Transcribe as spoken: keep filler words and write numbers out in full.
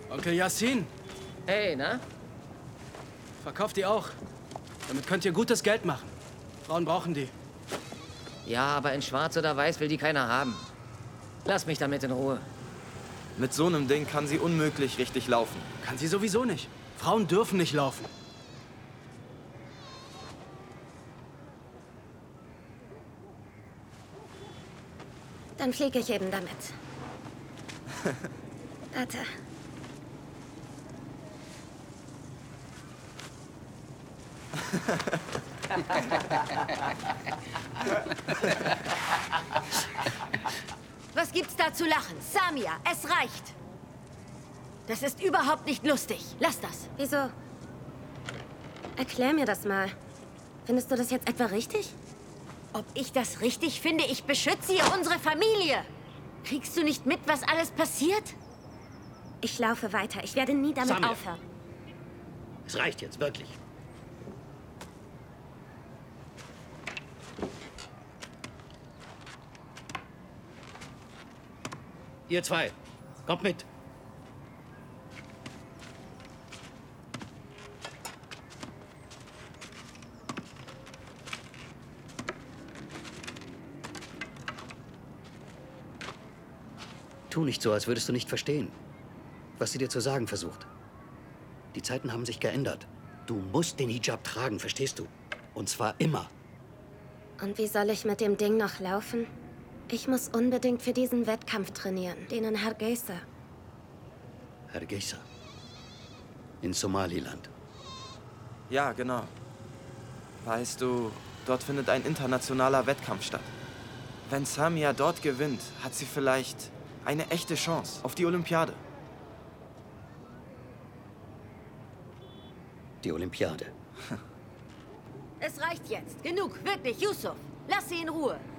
Onkel Yassin, Hey, na? verkauft die auch. Damit könnt ihr gutes Geld machen. Frauen brauchen die. Ja, aber in schwarz oder weiß will die keiner haben. Lass mich damit in Ruhe. Mit so einem Ding kann sie unmöglich richtig laufen. Kann sie sowieso nicht. Frauen dürfen nicht laufen. Dann fliege ich eben damit. Warte. Was gibt's da zu lachen? Samia, es reicht. Das ist überhaupt nicht lustig. Lass das. Wieso? Erklär mir das mal. Findest du das jetzt etwa richtig? Ob ich das richtig finde? Ich beschütze hier unsere Familie. Kriegst du nicht mit, was alles passiert? Ich laufe weiter. Ich werde nie damit Samia. aufhören. Es reicht jetzt, wirklich. Ihr zwei, kommt mit. Tu nicht so, als würdest du nicht verstehen, was sie dir zu sagen versucht. Die Zeiten haben sich geändert. Du musst den Hijab tragen, verstehst du? Und zwar immer. Und wie soll ich mit dem Ding noch laufen? Ich muss unbedingt für diesen Wettkampf trainieren, den in Hargeisa. Hargeisa. In Somaliland. Ja, genau. Weißt du, dort findet ein internationaler Wettkampf statt. Wenn Samia dort gewinnt, hat sie vielleicht eine echte Chance auf die Olympiade. Die Olympiade. Es reicht jetzt. Genug, wirklich, Yusuf. Lass sie in Ruhe.